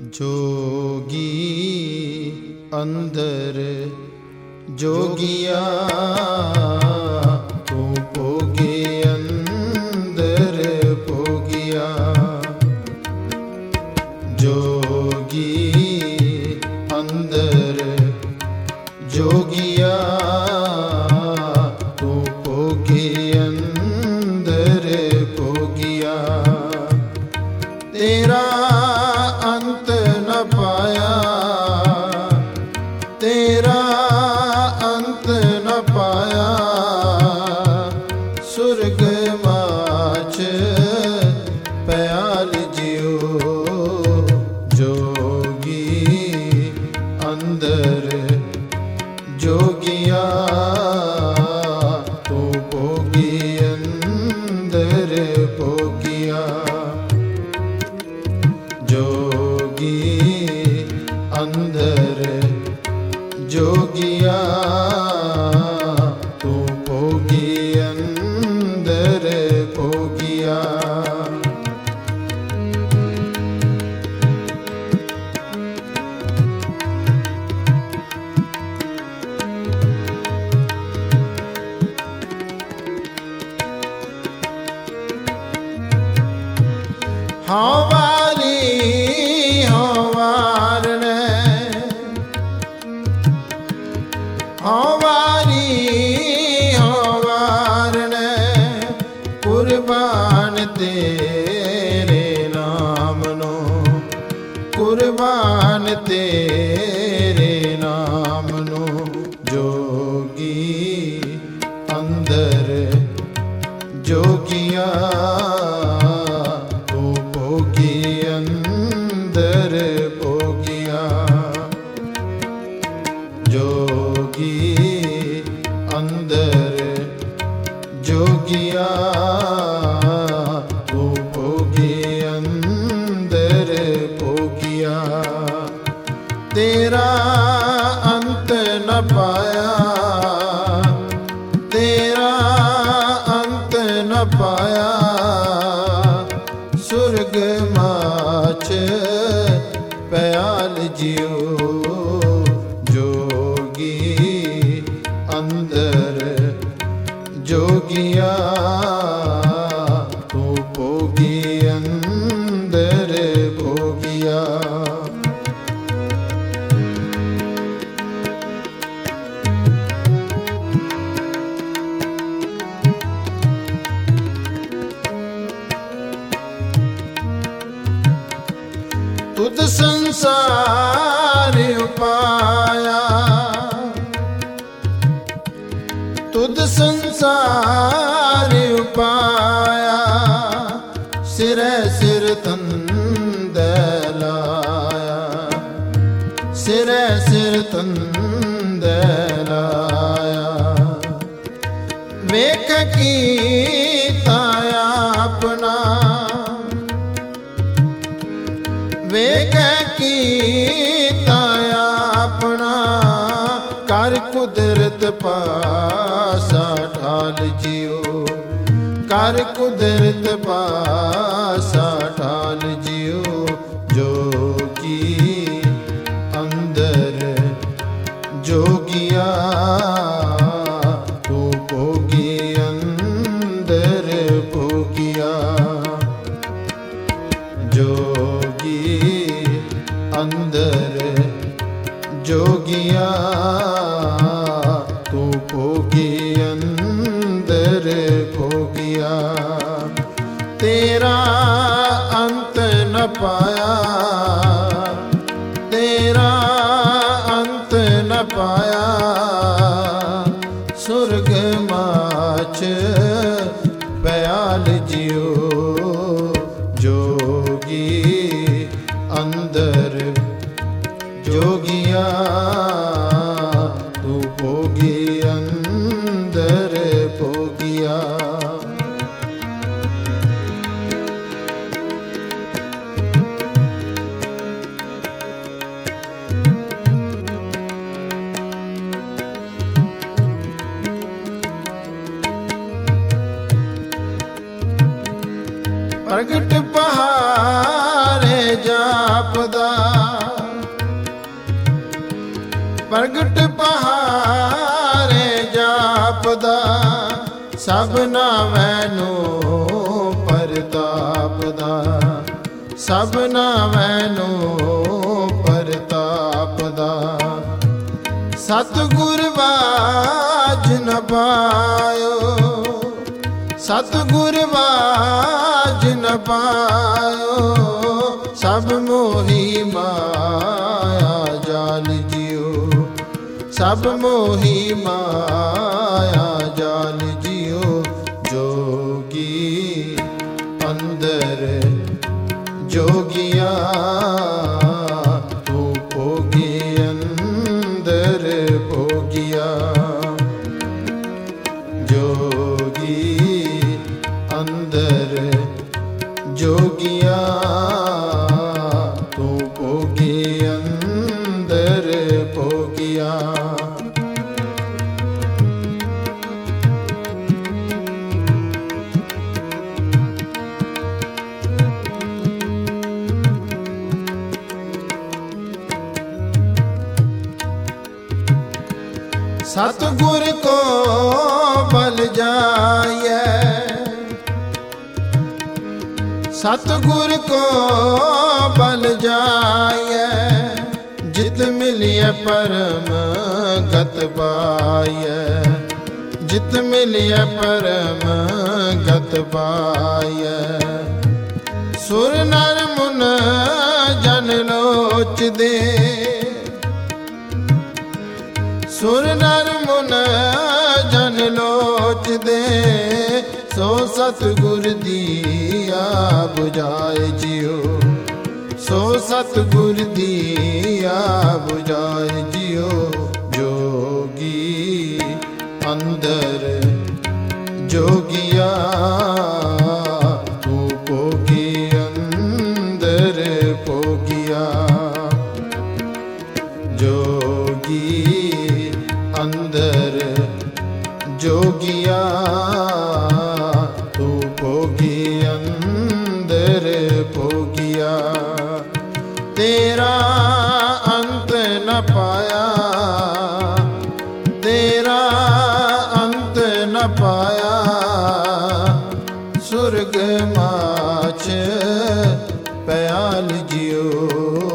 जोगी अंदर जोगिया तू भोगे अंदर भोगिया। जोगी अंदर जोगिया तू भोगे अंदर भोगिया। तेरा अंत न पाया, तेरा अंत न पाया, सुरग माच प्याल जियो। जोगी अंदर जोगिया तू भोगी अंदर भोगिया। जोगी अंदर जोगिया तू भोगी अंदर भोगिया। हाँ वारी हाँ वारने, हाँ वारी हाँ वारने, कुर्बान तेरे नाम नो, कुर्बान तेरे नाम नो। जोगी अंदर जोगिया अंदर भोगिया। जोगी अंदर जोगिया तू भोगी अंदर भोगिया। तेरा अंत न पाया, तेरा अंत न पाया, सुरग माच प्याल जियो। जोगी अंदर जोगिया तू भोगी अंदर भोगिया। तुद संसार उपाया, तुद संसार उपाया, सिरे सिर तंद लाया, सिरे सिर तंद लाया। वेख कीता अपना, वेख कीता अपना, कर कुदरत पासा ढाल जियो, कर कुदरत पासा ढाल जियो। जोगी अंदर जोगिया तू भोगी अंदर भोगिया। जोगी अंदर जोगिया तू भोगी अंदर भोगिया। तेरा अंत न पाया, तेरा अंत न पाया, सुरग माच प्याल जियो। जोगी अंदर जोगिया तू भोगी अंदर भोगिया। प्रगट पहाड़े जा ਜਾਪਦਾ, ਪ੍ਰਗਟ ਪਹਾਰੇ ਜਾਪਦਾ, ਸਭਨਾ ਮੈਨੂੰ ਪਰਤਾਪਦਾ, ਸਭਨਾ ਮੈਨੂੰ ਪਰਤਾਪਦਾ। ਸਤਿਗੁਰ ਬਾਝ ਨ ਪਾਇਓ, ਸਤਿਗੁਰ ਬਾਝ ਨ ਪਾਇਓ, ਸਭ ਮੋਹੀ ਮਾਇਆ ਜਾਲ ਜਿਉ, ਸਭ ਮੋਹੀ ਮਾਇਆ ਜਾਲ ਜਿਉ। ਜੋਗੀ ਅੰਦਰ ਜੋਗੀਆ, ਤੂੰ ਭੋਗੀ ਅੰਦਰ ਭੋਗਿਆ। ਜੋਗੀ ਅੰਦਰ ਜੋਗੀਆ, ਤੂੰ ਭੋਗੀ ਅੰਦਰ ਭੋਗਿਆ। सतगुर को बल जाइए, सतगुर को बल जाइए, जित मिलिए परम गत पाइए, जित मिलिए परम गत पाइए। सुर नर मुन जन लोच दे, सुर नर मुन जन लोच दे, सो सतगुर दिया बुझाए जियो, सो सतगुर दिया बुझाए जियो। जोगी अंदर जोगिया, तू भोगी अंदर भोगिया। जोगी अंदर जोगिया, तू भोगी अंदर भोगिया। तेरा अंत न पाया, तेरा अंत न पाया, सुर्ग माछ प्याल जियो।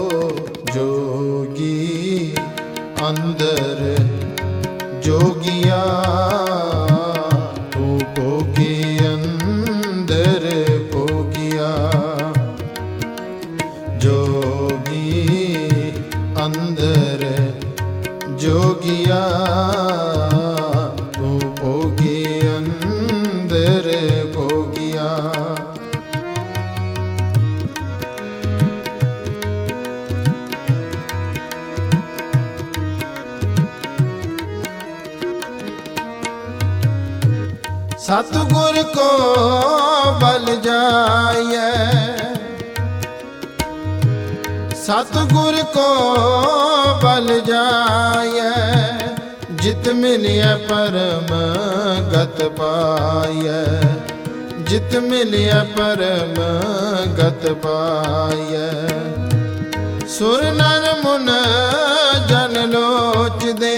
जोगी अंदर जोगिया, तू भोगी अंदर भोगिया। जोगी अंदर जोगिया, तू भोगी अंदर भोगिया। सतगुर को बल जाइए, सतगुर को बल जाइए, जित मिलिए परम गत पाइए, जित मिलिए परम गत पाइए। सुर नर मुन जन लोच दे,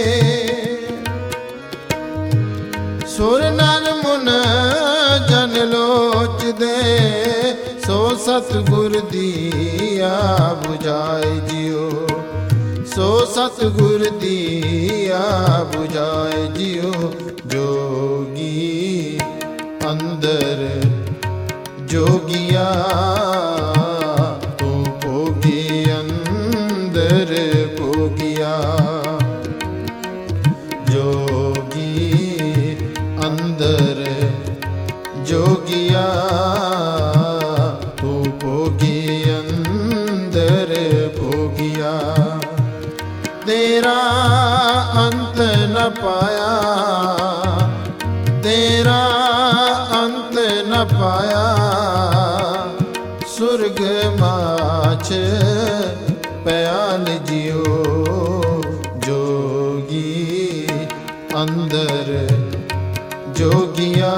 सुर नर मुन जन लोच दे, सो सतगुर दिया बुझाए जियो, सो सतगुर दिया बुझाए जियो। जोगी अंदर जोगिया, तू भोगी अंदर भोगिया। जोगी अंदर जोगिया, तू भोगी अंदर भोगिया। तेरा अंत न पाया, तेरा अंत न पाया, सुर्ग माछ प्याल जियो। जोगी अंदर जोगिया,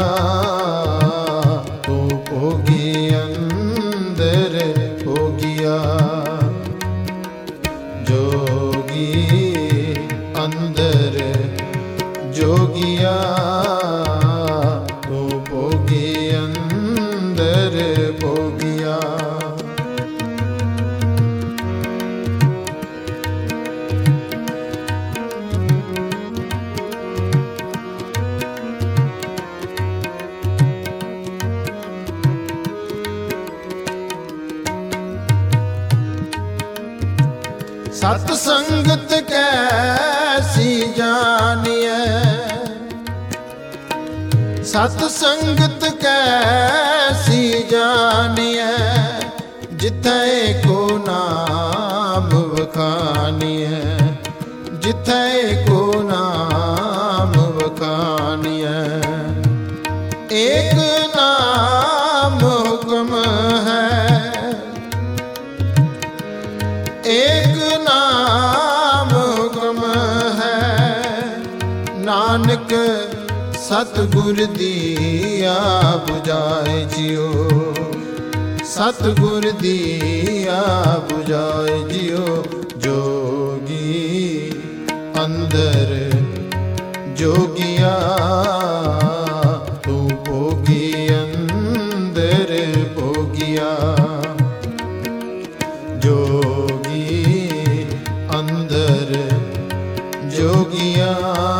तू भोगी अंदर भोगिया। सत संगत कैसी जानिए, सत संगत कैसी जानिए, जिथे को नाम वखानिए, जिथे को नाम वखानिए। एक नाम हुक्म है, एक नाम हुक्म है, नानक सतगुर दिया बुझाए जियो, सतगुर दिया बुझाए जियो। जोगी अंदर जोगिया, तू भोगी अंदर भोगिया। जोगी अंदर जोगिया,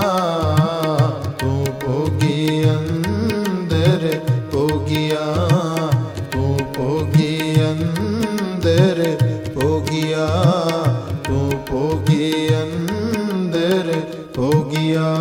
तू भोगी अंदर भोगिया, तू भोगी अंदर भोगिया, तू भोगी अंदर भोगिया।